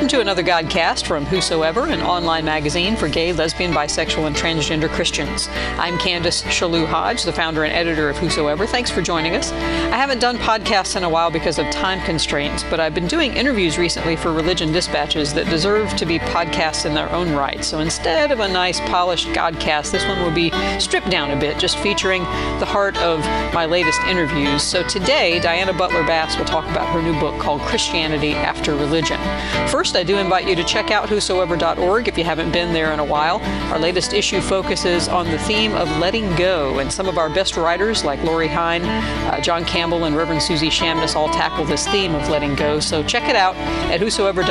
Welcome to another Godcast from Whosoever, an online magazine for gay, lesbian, bisexual, and transgender Christians. I'm Candace Shalou Hodge, the founder and editor of Whosoever. Thanks for joining us. I haven't done podcasts in a while because of time constraints, but I've been doing interviews recently for Religion Dispatches that deserve to be podcasts in their own right. So instead of a nice, polished Godcast, this one will be stripped down a bit, just featuring the heart of my latest interviews. So today, Diana Butler Bass will talk about her new book called Christianity After Religion. First, I do invite you to check out whosoever.org if you haven't been there in a while. Our latest issue focuses on the theme of letting go, and some of our best writers like Lori Hine, John Campbell, and Reverend Susie Shamness all tackle this theme of letting go. So check it out at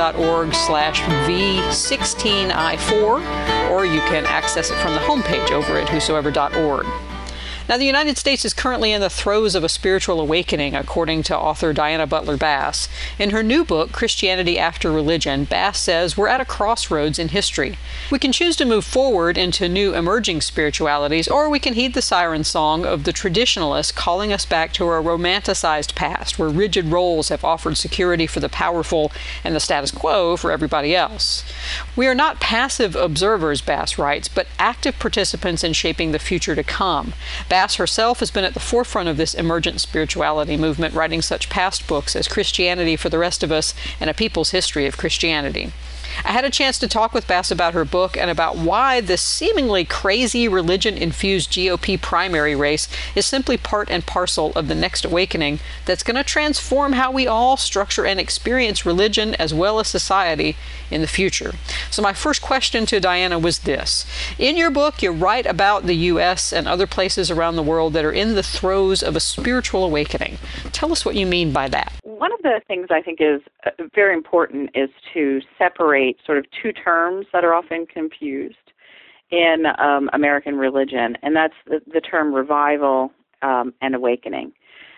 whosoever.org/V16I4, or you can access it from the homepage over at whosoever.org. Now, the United States is currently in the throes of a spiritual awakening, according to author Diana Butler Bass. In her new book, Christianity After Religion, Bass says we're at a crossroads in history. We can choose to move forward into new emerging spiritualities, or we can heed the siren song of the traditionalists calling us back to a romanticized past where rigid roles have offered security for the powerful and the status quo for everybody else. We are not passive observers, Bass writes, but active participants in shaping the future to come. Bass herself has been at the forefront of this emergent spirituality movement, writing such past books as Christianity for the Rest of Us and A People's History of Christianity. I had a chance to talk with Bass about her book and about why this seemingly crazy religion-infused GOP primary race is simply part and parcel of the next awakening that's going to transform how we all structure and experience religion as well as society in the future. So my first question to Diana was this. In your book, you write about the U.S. and other places around the world that are in the throes of a spiritual awakening. Tell us what you mean by that. One of the things I think is very important is to separate sort of two terms that are often confused in American religion, and that's the term revival and awakening.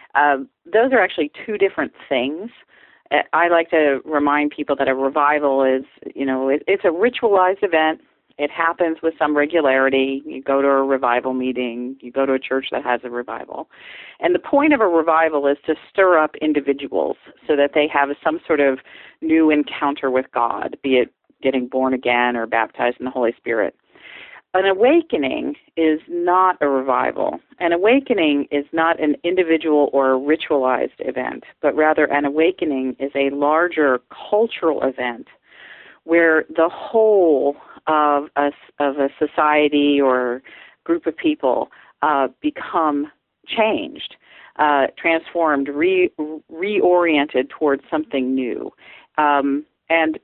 Those are actually two different things. I like to remind people that a revival is, it's a ritualized event. It happens with some regularity. You go to a revival meeting. You go to a church that has a revival. And the point of a revival is to stir up individuals so that they have some sort of new encounter with God, be it getting born again or baptized in the Holy Spirit. An awakening is not a revival. An awakening is not an individual or a ritualized event, but rather an awakening is a larger cultural event where the whole of a society or group of people become changed, transformed, reoriented towards something new. And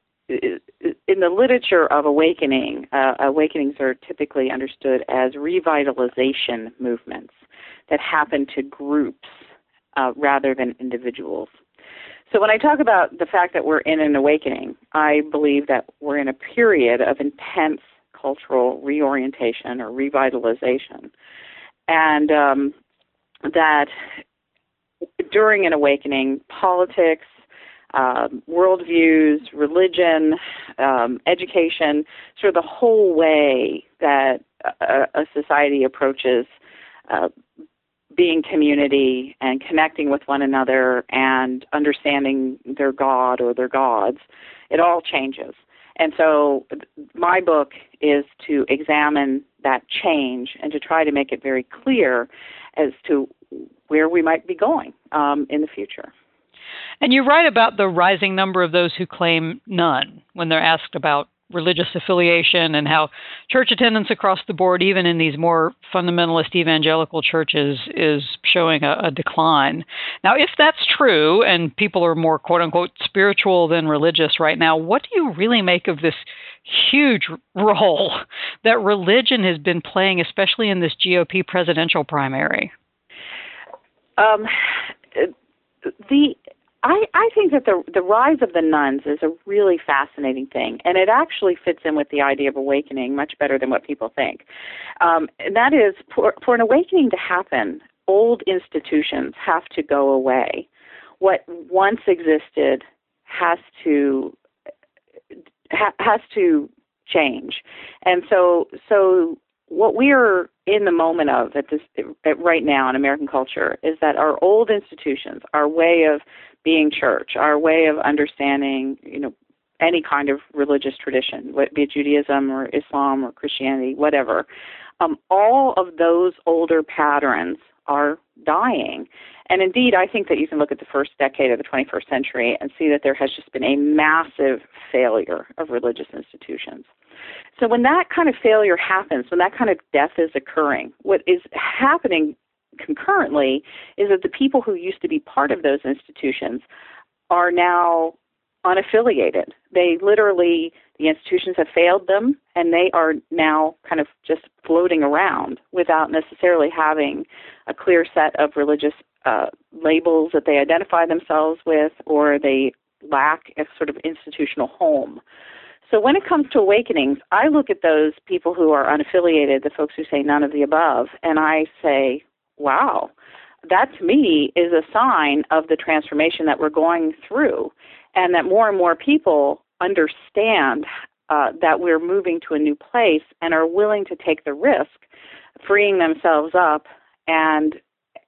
in the literature of awakening, awakenings are typically understood as revitalization movements that happen to groups rather than individuals. So when I talk about the fact that we're in an awakening, I believe that we're in a period of intense cultural reorientation or revitalization, and that during an awakening, politics, worldviews, religion, education, sort of the whole way that a society approaches being community and connecting with one another and understanding their God or their gods, it all changes. And so my book is to examine that change and to try to make it very clear as to where we might be going in the future. And you write about the rising number of those who claim none when they're asked about religious affiliation and how church attendance across the board, even in these more fundamentalist evangelical churches, is showing a decline. Now, if that's true and people are more quote-unquote spiritual than religious right now, what do you really make of this huge role that religion has been playing, especially in this GOP presidential primary? I think that the rise of the nuns is a really fascinating thing, and it actually fits in with the idea of awakening much better than what people think. And that is, for an awakening to happen, old institutions have to go away. What once existed has to change. And so what we are in the moment of right now in American culture is that our old institutions, our way of being church, our way of understanding, any kind of religious tradition, be it Judaism or Islam or Christianity, whatever. All of those older patterns are dying. And indeed, I think that you can look at the first decade of the 21st century and see that there has just been a massive failure of religious institutions. So when that kind of failure happens, when that kind of death is occurring, what is happening concurrently is that the people who used to be part of those institutions are now unaffiliated. They literally, the institutions have failed them, and they are now kind of just floating around without necessarily having a clear set of religious labels that they identify themselves with, or they lack a sort of institutional home. So when it comes to awakenings, I look at those people who are unaffiliated, the folks who say none of the above, and I say, wow, that to me is a sign of the transformation that we're going through, and that more and more people understand that we're moving to a new place and are willing to take the risk, freeing themselves up and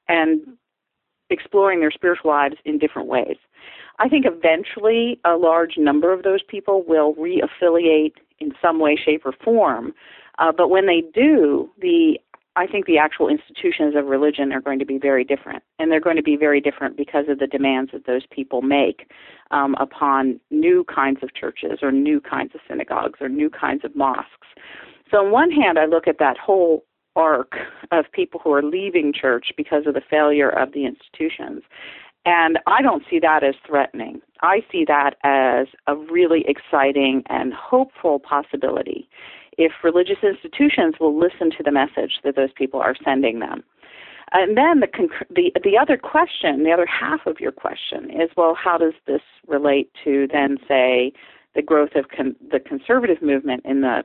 exploring their spiritual lives in different ways. I think eventually a large number of those people will re-affiliate in some way, shape, or form. But when they do, I think the actual institutions of religion are going to be very different. And they're going to be very different because of the demands that those people make upon new kinds of churches or new kinds of synagogues or new kinds of mosques. So on one hand, I look at that whole arc of people who are leaving church because of the failure of the institutions. And I don't see that as threatening. I see that as a really exciting and hopeful possibility if religious institutions will listen to the message that those people are sending them. And then the other question, the other half of your question is, well, how does this relate to then, say, the growth of the conservative movement in the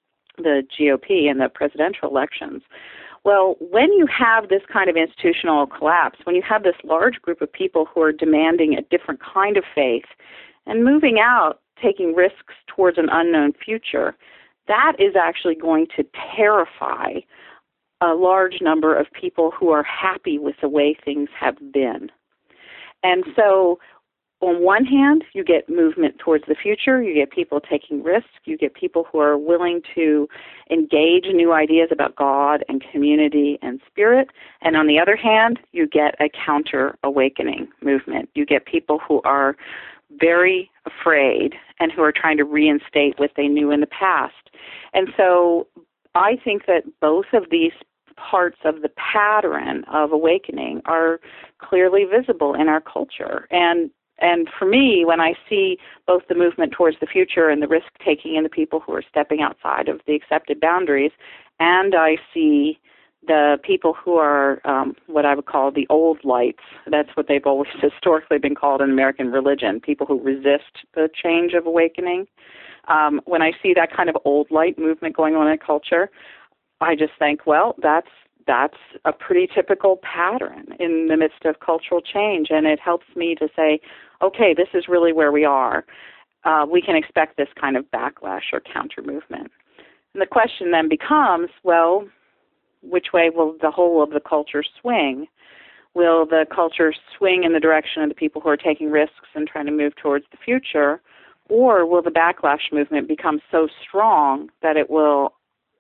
GOP and the presidential elections? Well, when you have this kind of institutional collapse, when you have this large group of people who are demanding a different kind of faith and moving out, taking risks towards an unknown future, that is actually going to terrify a large number of people who are happy with the way things have been. And so on one hand, you get movement towards the future, you get people taking risks, you get people who are willing to engage in new ideas about God and community and spirit, and on the other hand, you get a counter-awakening movement. You get people who are very afraid and who are trying to reinstate what they knew in the past. And so I think that both of these parts of the pattern of awakening are clearly visible in our culture. And for me, when I see both the movement towards the future and the risk-taking in the people who are stepping outside of the accepted boundaries, and I see the people who are what I would call the old lights, that's what they've always historically been called in American religion, people who resist the change of awakening. When I see that kind of old light movement going on in culture, I just think, well, that's a pretty typical pattern in the midst of cultural change, and it helps me to say, okay, this is really where we are. We can expect this kind of backlash or counter-movement. And the question then becomes, well, which way will the whole of the culture swing? Will the culture swing in the direction of the people who are taking risks and trying to move towards the future, or will the backlash movement become so strong that it will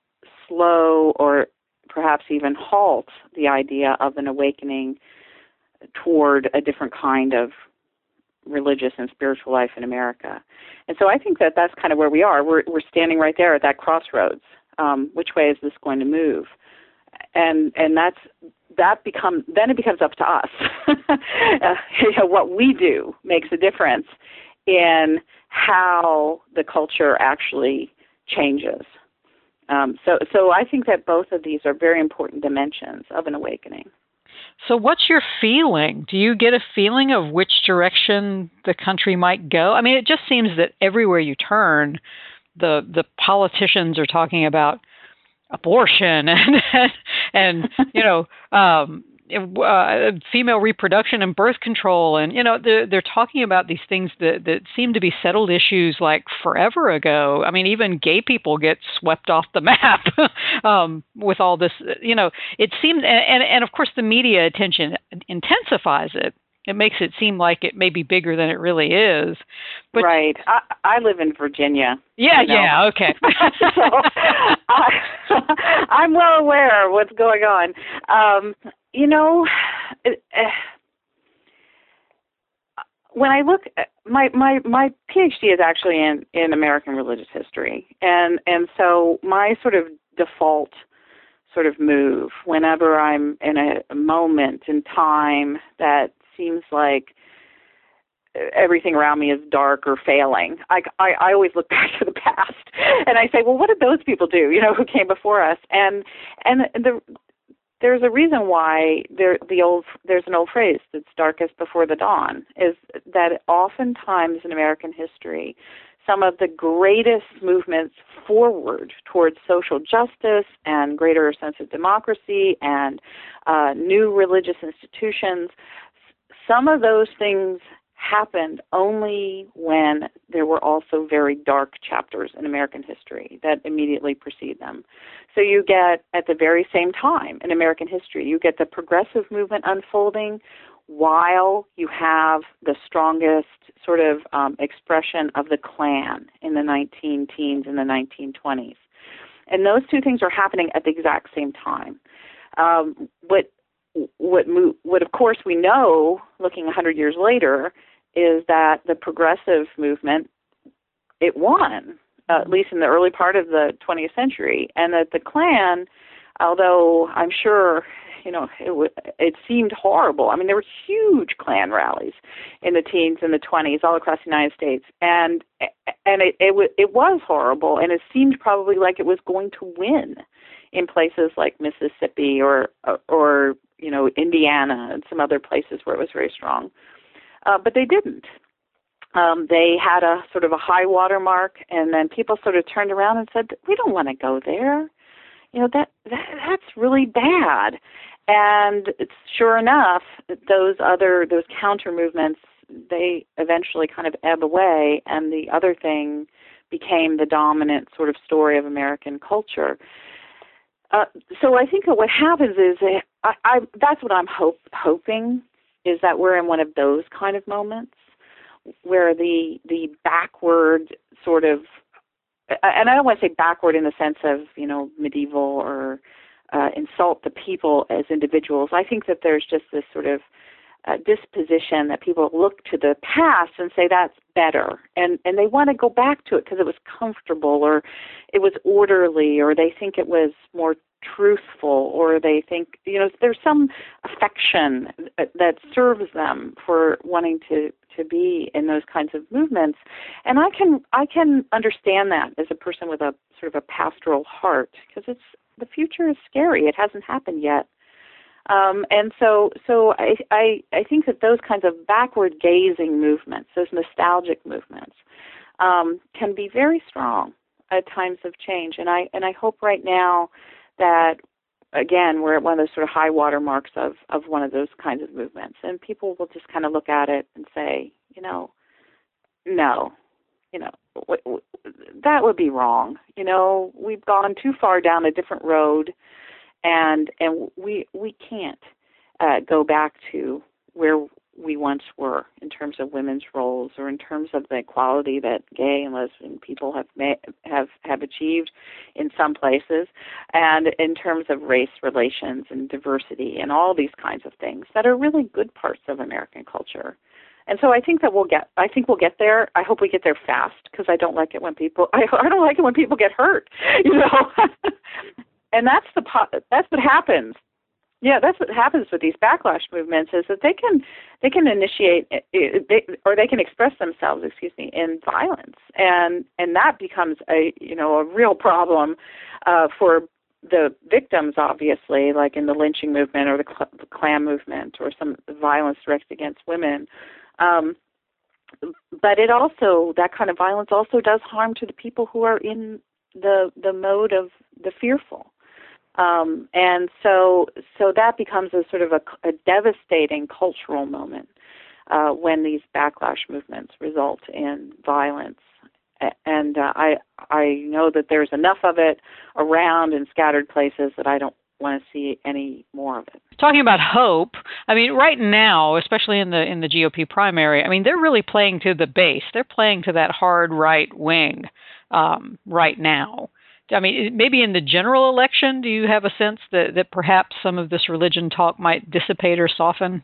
slow or perhaps even halt the idea of an awakening toward a different kind of religious and spiritual life in America? And so I think that that's kind of where we are. We're standing right there at that crossroads. Which way is this going to move? And it becomes up to us. What we do makes a difference in how the culture actually changes. So I think that both of these are very important dimensions of an awakening. So what's your feeling? Do you get a feeling of which direction the country might go? I mean, it just seems that everywhere you turn, the politicians are talking about abortion and female reproduction and birth control, and they're talking about these things that seem to be settled issues like forever ago. I mean, even gay people get swept off the map with all this. It seems, and of course the media attention intensifies it. it makes it seem like it may be bigger than it really is. But right. I live in Virginia. Yeah, yeah, okay. So I'm well aware of what's going on. When I look, my PhD is actually in American religious history, and so my sort of default sort of move whenever I'm in a moment in time that seems like everything around me is dark or failing, I always look back to the past and I say, well, what did those people do, who came before us? And there's a reason why there's an old phrase that's darkest before the dawn, is that oftentimes in American history, some of the greatest movements forward towards social justice and greater sense of democracy and new religious institutions, some of those things happened only when there were also very dark chapters in American history that immediately precede them. So you get, at the very same time in American history, you get the progressive movement unfolding while you have the strongest sort of expression of the Klan in the 19-teens and the 1920s. And those two things are happening at the exact same time. What of course we know, looking 100 years later, is that the progressive movement, it won, at least in the early part of the 20th century, and that the Klan, although I'm sure, it seemed horrible. I mean, there were huge Klan rallies in the teens and the 20s all across the United States, and it was horrible, and it seemed probably like it was going to win in places like Mississippi or Indiana and some other places where it was very strong. But they didn't. They had a sort of a high water mark, and then people sort of turned around and said, we don't want to go there. That's really bad. And sure enough, those counter movements, they eventually kind of ebb away, and the other thing became the dominant sort of story of American culture. So I think that what happens is, that's what I'm hoping, is that we're in one of those kind of moments where the backward sort of, and I don't want to say backward in the sense of, medieval or insult the people as individuals. I think that there's just this sort of disposition that people look to the past and say that's better, and they want to go back to it because it was comfortable, or it was orderly, or they think it was more truthful, or they think, there's some affection that serves them for wanting to be in those kinds of movements. And I can understand that as a person with a sort of a pastoral heart, because the future is scary. It hasn't happened yet. And so I think that those kinds of backward gazing movements, those nostalgic movements, can be very strong at times of change. And I hope right now that, again, we're at one of those sort of high water marks of one of those kinds of movements, and people will just kind of look at it and say, no, that would be wrong. We've gone too far down a different road, and we can't go back to where we once were in terms of women's roles, or in terms of the equality that gay and lesbian people have achieved in some places, and in terms of race relations and diversity and all these kinds of things that are really good parts of American culture. And so I think that we'll get there. I hope we get there fast, because I don't like it when people get hurt, and that's what happens. Yeah, that's what happens with these backlash movements, is that they can initiate, or they can express themselves, in violence, and that becomes a real problem for the victims, obviously, like in the lynching movement or the Klan movement, or some violence directed against women. But that kind of violence also does harm to the people who are in the mode of the fearful. And so that becomes a sort of a devastating cultural moment when these backlash movements result in violence. And I know that there's enough of it around in scattered places that I don't want to see any more of it. Talking about hope, I mean, right now, especially in the GOP primary, I mean, they're really playing to the base. They're playing to that hard right wing right now. I mean, maybe in the general election, do you have a sense that perhaps some of this religion talk might dissipate or soften?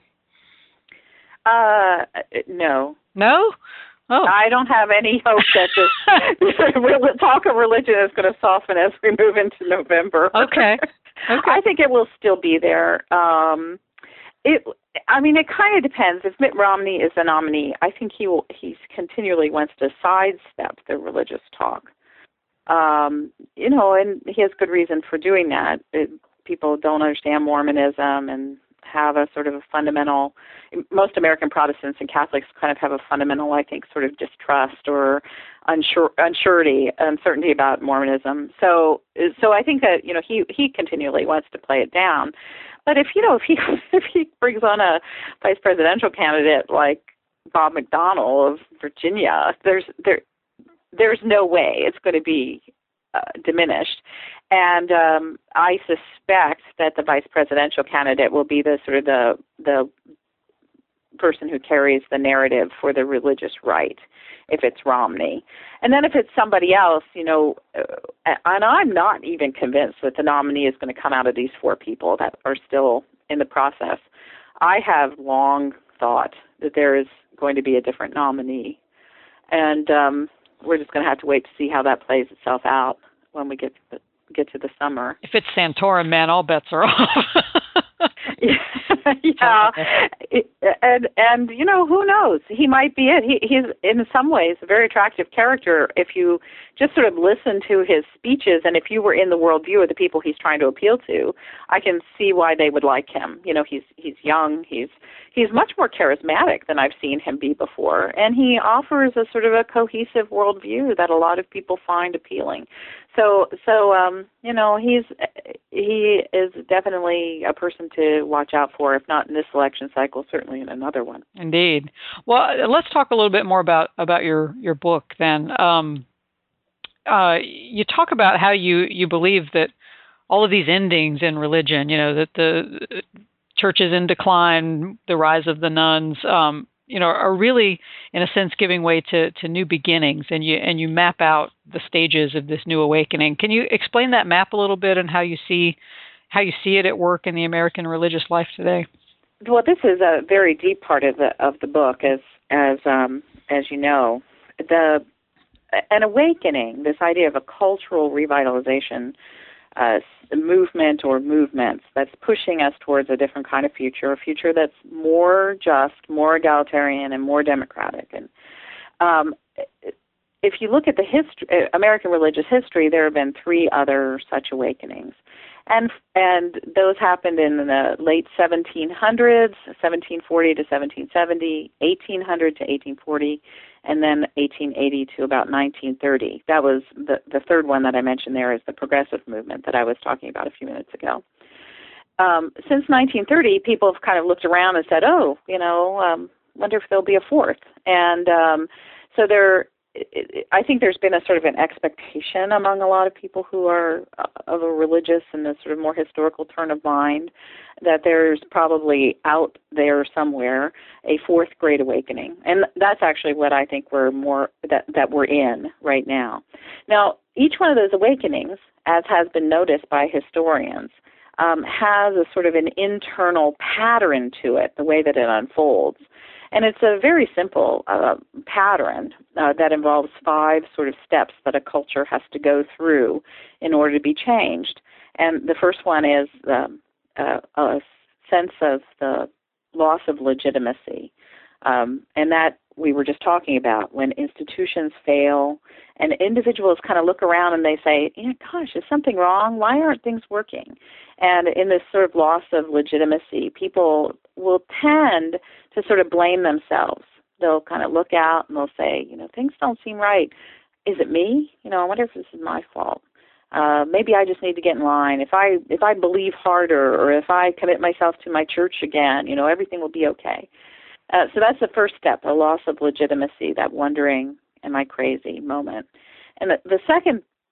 No. No? Oh. I don't have any hope that the talk of religion is going to soften as we move into November. Okay. I think it will still be there. It kind of depends. If Mitt Romney is the nominee, I think he continually wants to sidestep the religious talk. And he has good reason for doing that. People don't understand Mormonism and have a sort of a fundamental, most American Protestants and Catholics kind of have a fundamental, I think, sort of distrust or uncertainty about Mormonism. So I think that, he continually wants to play it down. But if he brings on a vice presidential candidate like Bob McDonnell of Virginia, there's no way it's going to be diminished. And I suspect that the vice presidential candidate will be the sort of the person who carries the narrative for the religious right, if it's Romney. And then if it's somebody else, and I'm not even convinced that the nominee is going to come out of these four people that are still in the process. I have long thought that there is going to be a different nominee. And we're just going to have to wait to see how that plays itself out when we get to the summer. If it's Santorum, man, all bets are off. Yeah, and who knows? He might be it. He's in some ways a very attractive character if you just sort of listen to his speeches, and if you were in the worldview of the people he's trying to appeal to, I can see why they would like him. He's young. He's much more charismatic than I've seen him be before, and he offers a sort of a cohesive worldview that a lot of people find appealing. So he is definitely a person to watch out for, if not in this election cycle, certainly in another one. Indeed. Well, let's talk a little bit more about your book then. You talk about how you believe that all of these endings in religion, that the church is in decline, the rise of the nuns, are really, in a sense, giving way to new beginnings, and you map out the stages of this new awakening. Can you explain that map a little bit and how you see it at work in the American religious life today? Well, this is a very deep part of the book, as you know, an awakening, this idea of a cultural revitalization movement or movements that's pushing us towards a different kind of future, a future that's more just, more egalitarian, and more democratic. And if you look at the American religious history, there have been three other such awakenings. And those happened in the late 1700s, 1740 to 1770, 1800 to 1840, and then 1880 to about 1930. That was the third one that I mentioned there is the progressive movement that I was talking about a few minutes ago. Since 1930, people have kind of looked around and said, wonder if there'll be a fourth. And so I think there's been a sort of an expectation among a lot of people who are of a religious and a sort of more historical turn of mind that there's probably out there somewhere a fourth Great Awakening. And that's actually what I think we're in right now. Now, each one of those awakenings, as has been noticed by historians, has a sort of an internal pattern to it, the way that it unfolds. And it's a very simple pattern that involves 5 sort of steps that a culture has to go through in order to be changed. And the first one is a sense of the loss of legitimacy. And that we were just talking about, when institutions fail and individuals kind of look around and they say, gosh, is something wrong? Why aren't things working? And in this sort of loss of legitimacy, people will tend to sort of blame themselves. They'll kind of look out and they'll say, things don't seem right. Is it me? I wonder if this is my fault. Maybe I just need to get in line. If I believe harder, or if I commit myself to my church again, everything will be okay. So that's the first step, a loss of legitimacy, that wondering, am I crazy moment. And the second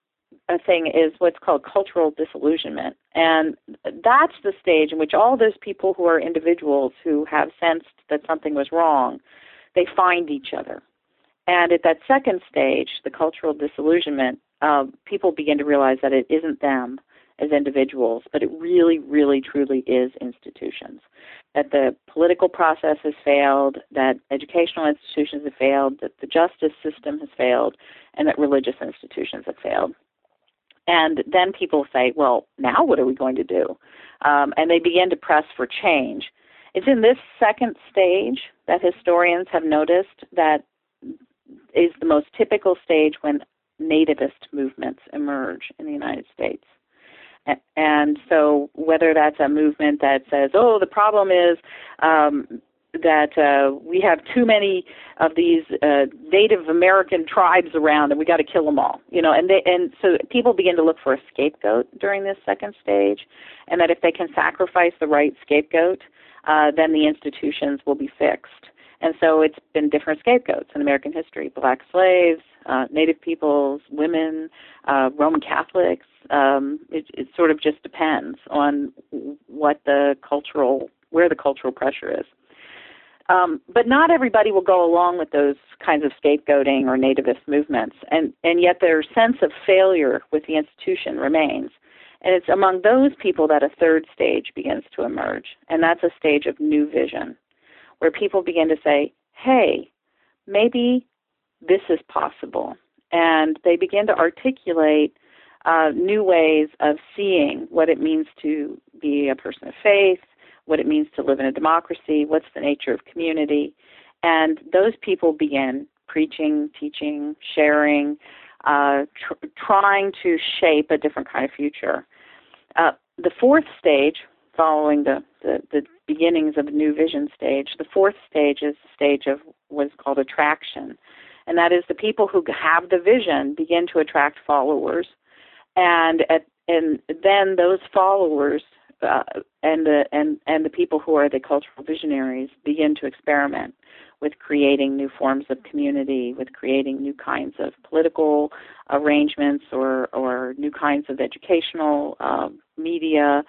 thing is what's called cultural disillusionment. And that's the stage in which all those people who are individuals who have sensed that something was wrong, they find each other. And at that second stage, the cultural disillusionment, people begin to realize that it isn't them as individuals, but it really, really, truly is institutions. That the political process has failed, that educational institutions have failed, that the justice system has failed, and that religious institutions have failed. And then people say, well, now what are we going to do? And they begin to press for change. It's in this second stage that historians have noticed that is the most typical stage when nativist movements emerge in the United States. And so whether that's a movement that says, oh, the problem is that we have too many of these Native American tribes around and we got to kill them all, and so people begin to look for a scapegoat during this second stage, and that if they can sacrifice the right scapegoat, then the institutions will be fixed. And so it's been different scapegoats in American history: black slaves, Native peoples, women, Roman Catholics. It sort of just depends on where the cultural pressure is. But not everybody will go along with those kinds of scapegoating or nativist movements, and yet their sense of failure with the institution remains. And it's among those people that a third stage begins to emerge, and that's a stage of new vision, where people begin to say, hey, maybe this is possible. And they begin to articulate new ways of seeing what it means to be a person of faith, what it means to live in a democracy, what's the nature of community. And those people begin preaching, teaching, sharing, trying to shape a different kind of future. The fourth stage, following the beginnings of the new vision stage, the fourth stage is the stage of what's called attraction. And that is the people who have the vision begin to attract followers. And then those followers and the people who are the cultural visionaries begin to experiment with creating new forms of community, with creating new kinds of political arrangements or new kinds of educational media.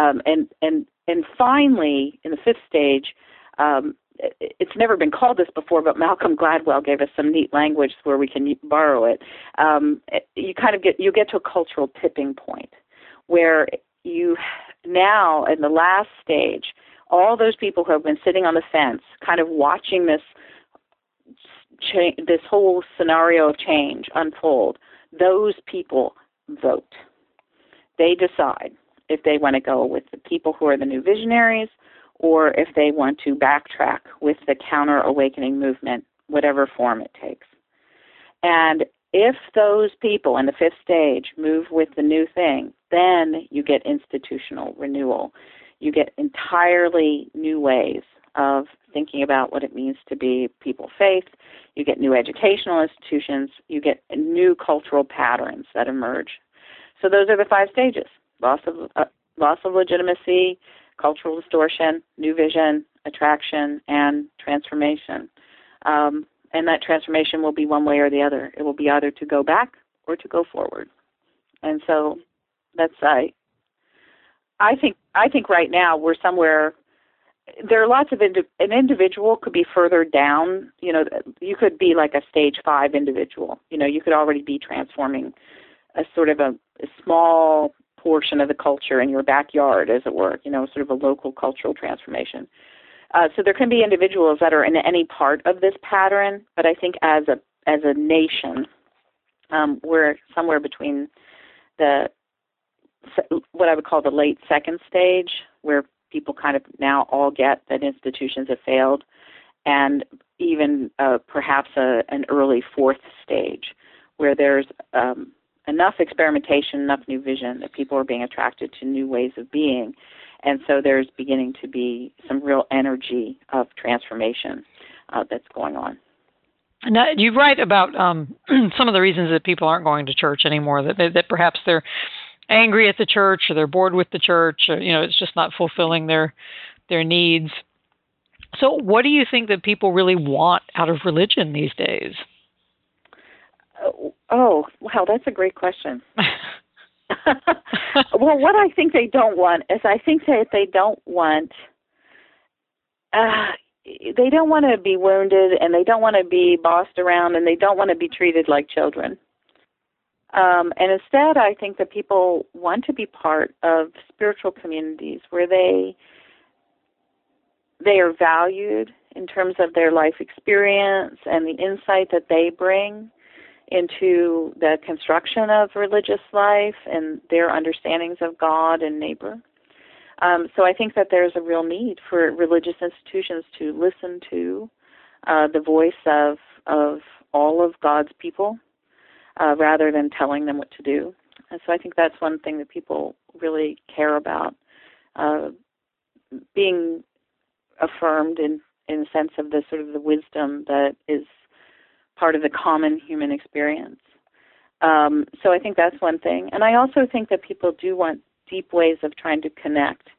And finally, in the fifth stage, it's never been called this before, but Malcolm Gladwell gave us some neat language where we can borrow it. You get to a cultural tipping point where you now, in the last stage, all those people who have been sitting on the fence, kind of watching this whole scenario of change unfold, those people vote. They decide if they want to go with the people who are the new visionaries or if they want to backtrack with the counter-awakening movement, whatever form it takes. And if those people in the fifth stage move with the new thing, then you get institutional renewal. You get entirely new ways of thinking about what it means to be people of faith. You get new educational institutions. You get new cultural patterns that emerge. So those are the 5 stages: loss of legitimacy, cultural distortion, new vision, attraction, and transformation. And that transformation will be one way or the other. It will be either to go back or to go forward. And so that's I think right now we're somewhere. There are lots of an individual could be further down. You could be like a stage 5 individual. You could already be transforming a sort of a small portion of the culture in your backyard, as it were. Sort of a local cultural transformation. So there can be individuals that are in any part of this pattern, but I think as a nation, we're somewhere between what I would call the late second stage, where people kind of now all get that institutions have failed, and even perhaps an early fourth stage, where there's enough experimentation, enough new vision that people are being attracted to new ways of being. And so there's beginning to be some real energy of transformation that's going on. Now, you write about some of the reasons that people aren't going to church anymore, that perhaps they're angry at the church or they're bored with the church, or, it's just not fulfilling their needs. So what do you think that people really want out of religion these days? Oh, wow, that's a great question. Well, what I think they don't want is I think that they don't want to be wounded, and they don't want to be bossed around, and they don't want to be treated like children. And instead, I think that people want to be part of spiritual communities where they are valued in terms of their life experience and the insight that they bring into the construction of religious life and their understandings of God and neighbor. So I think that there's a real need for religious institutions to listen to the voice of all of God's people rather than telling them what to do. And so I think that's one thing that people really care about, being affirmed in the sense of the sort of the wisdom that is part of the common human experience. So I think that's one thing. And I also think that people do want deep ways of trying to connect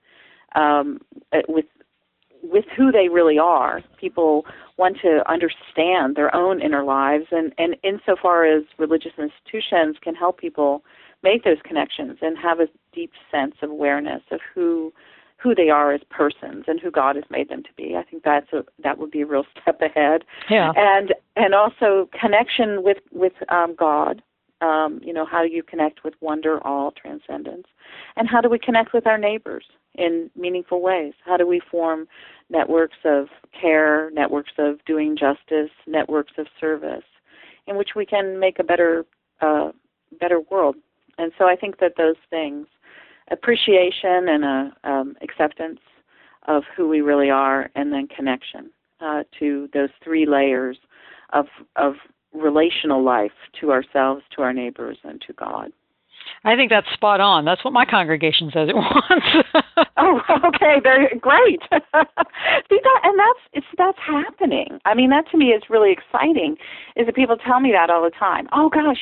with who they really are. People want to understand their own inner lives, and insofar as religious institutions can help people make those connections and have a deep sense of awareness of who they are as persons and who God has made them to be. I think that would be a real step ahead. Yeah. And also connection with God. How do you connect with wonder, awe, transcendence? And how do we connect with our neighbors in meaningful ways? How do we form networks of care, networks of doing justice, networks of service, in which we can make a better world? And so I think that those things, appreciation and acceptance of who we really are, and then connection to those three layers of relational life, to ourselves, to our neighbors, and to God. I think that's spot on. That's what my congregation says it wants. Oh, okay, very great. See that, and that's happening. I mean, that to me is really exciting. Is that people tell me that all the time. Oh gosh,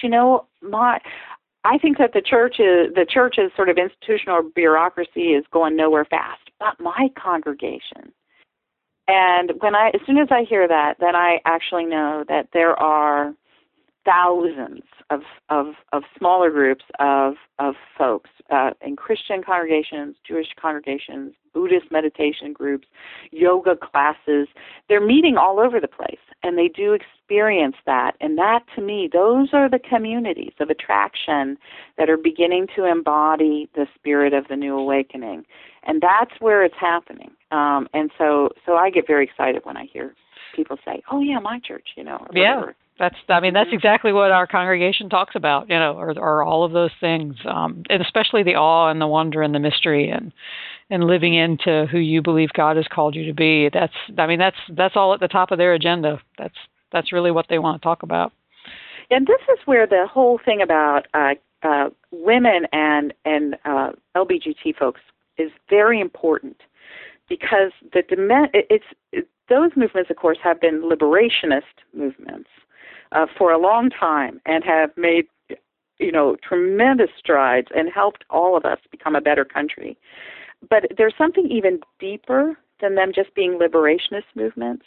I think that the church's sort of institutional bureaucracy is going nowhere fast. But my congregation. And as soon as I hear that, then I actually know that there are thousands of smaller groups of folks in Christian congregations, Jewish congregations, Buddhist meditation groups, yoga classes. They're meeting all over the place, and they do experience that. And that, to me, those are the communities of attraction that are beginning to embody the spirit of the New Awakening. And that's where it's happening. And so I get very excited when I hear people say, "Oh yeah, my church," or whatever. That's exactly what our congregation talks about, or all of those things, and especially the awe and the wonder and the mystery and living into who you believe God has called you to be. That's all at the top of their agenda. That's really what they want to talk about. And this is where the whole thing about women and LBGT folks is very important, because those movements, of course, have been liberationist movements for a long time and have made, tremendous strides and helped all of us become a better country. But there's something even deeper than them just being liberationist movements.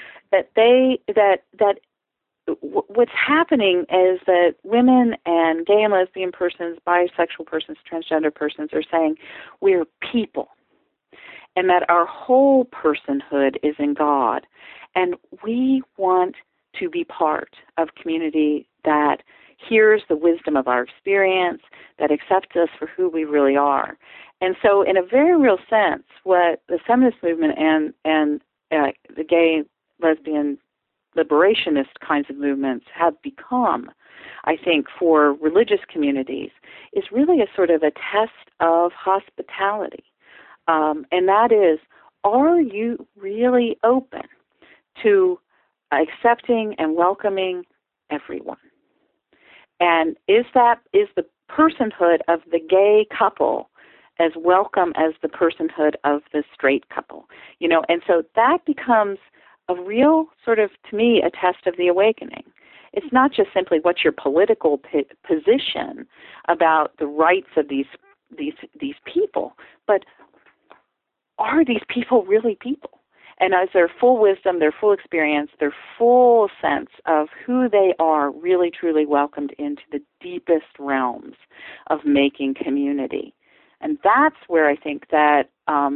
What's happening is that women and gay and lesbian persons, bisexual persons, transgender persons are saying we're people, and that our whole personhood is in God, and we want to be part of community that hears the wisdom of our experience, that accepts us for who we really are. And so in a very real sense, what the feminist movement and the gay, lesbian, liberationist kinds of movements have become, I think, for religious communities, is really a sort of a test of hospitality. And that is, are you really open to accepting and welcoming everyone? And is the personhood of the gay couple as welcome as the personhood of the straight couple? And so that becomes a real sort of, to me, a test of the awakening. It's not just simply what's your political position about the rights of these people, but are these people really people? And as their full wisdom, their full experience, their full sense of who they are really truly welcomed into the deepest realms of making community. And that's where I think that,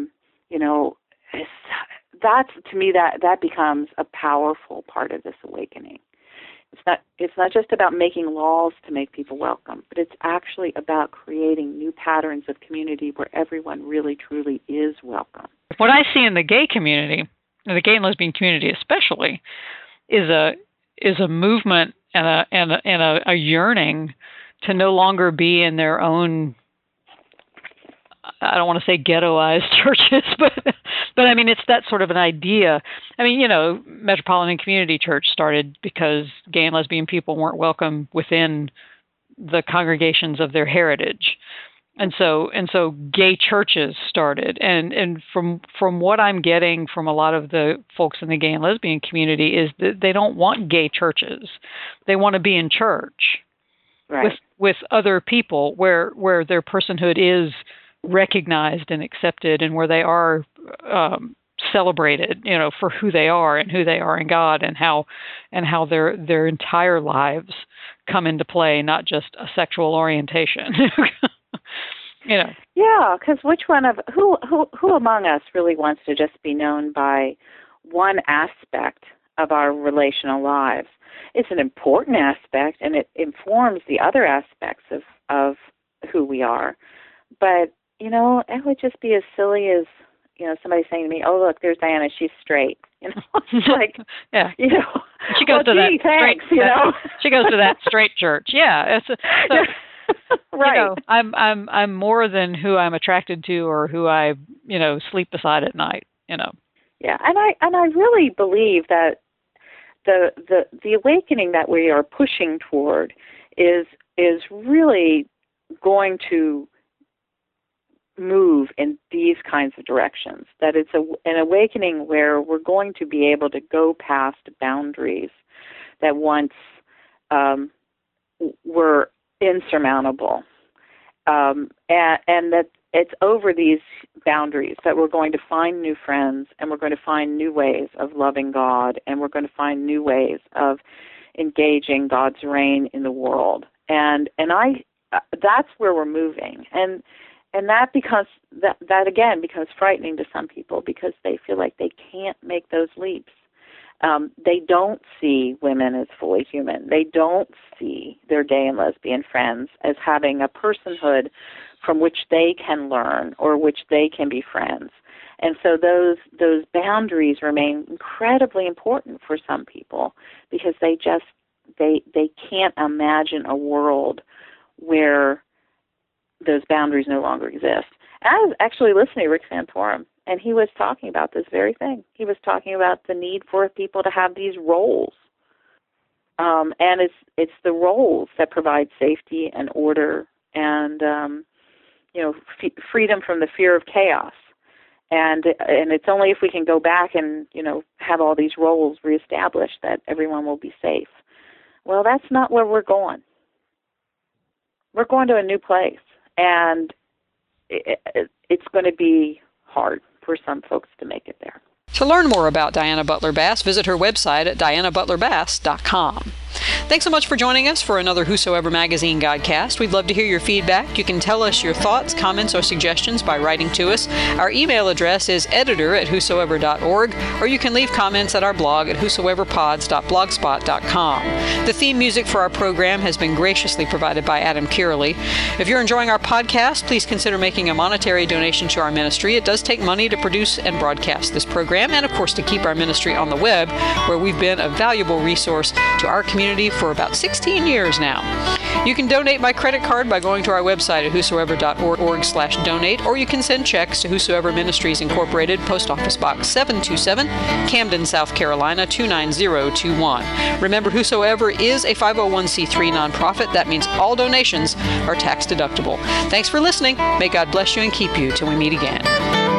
that's, to me, that becomes a powerful part of this awakening. It's not just about making laws to make people welcome, but it's actually about creating new patterns of community where everyone really truly is welcome. What I see in the gay community, the gay and lesbian community especially, is a movement and a yearning to no longer be in their own, I don't want to say ghettoized churches, but I mean, it's that sort of an idea. I mean, Metropolitan Community Church started because gay and lesbian people weren't welcome within the congregations of their heritage. And so gay churches started. And from what I'm getting from a lot of the folks in the gay and lesbian community is that they don't want gay churches. They want to be in church with other people where their personhood is recognized and accepted, and where they are celebrated, for who they are and who they are in God, and how their entire lives come into play, not just a sexual orientation. Yeah, because who among us really wants to just be known by one aspect of our relational lives? It's an important aspect, and it informs the other aspects of who we are. But it would just be as silly as, somebody saying to me, "Oh, look, there's Diana, she's straight." It's like, yeah. She well, goes to that thanks, straight, she goes to that straight church. Yeah. Right. I'm more than who I'm attracted to or who I, sleep beside at night, Yeah, and I really believe that the awakening that we are pushing toward is really going to move in these kinds of directions, that it's an awakening where we're going to be able to go past boundaries that once were insurmountable, and that it's over these boundaries that we're going to find new friends, and we're going to find new ways of loving God, and we're going to find new ways of engaging God's reign in the world. And that's where we're moving. And that again becomes frightening to some people because they feel like they can't make those leaps. They don't see women as fully human. They don't see their gay and lesbian friends as having a personhood from which they can learn or which they can be friends. And so those boundaries remain incredibly important for some people because they can't imagine a world where those boundaries no longer exist. And I was actually listening to Rick Santorum, and he was talking about this very thing. He was talking about the need for people to have these roles. And it's the roles that provide safety and order and, freedom from the fear of chaos. And it's only if we can go back and, have all these roles reestablished that everyone will be safe. Well, that's not where we're going. We're going to a new place. And it's going to be hard for some folks to make it there. To learn more about Diana Butler Bass, visit her website at dianabutlerbass.com. Thanks so much for joining us for another Whosoever Magazine Godcast. We'd love to hear your feedback. You can tell us your thoughts, comments, or suggestions by writing to us. Our email address is editor@whosoever.org, or you can leave comments at our blog at whosoeverpods.blogspot.com. The theme music for our program has been graciously provided by Adam Kierley. If you're enjoying our podcast, please consider making a monetary donation to our ministry. It does take money to produce and broadcast this program, and of course to keep our ministry on the web, where we've been a valuable resource to our community for about 16 years now. You can donate by credit card by going to our website at whosoever.org/donate, or you can send checks to Whosoever Ministries Incorporated, Post Office Box 727, Camden, South Carolina 29021. Remember, Whosoever is a 501c3 nonprofit. That means all donations are tax deductible. Thanks for listening. May God bless you and keep you till we meet again.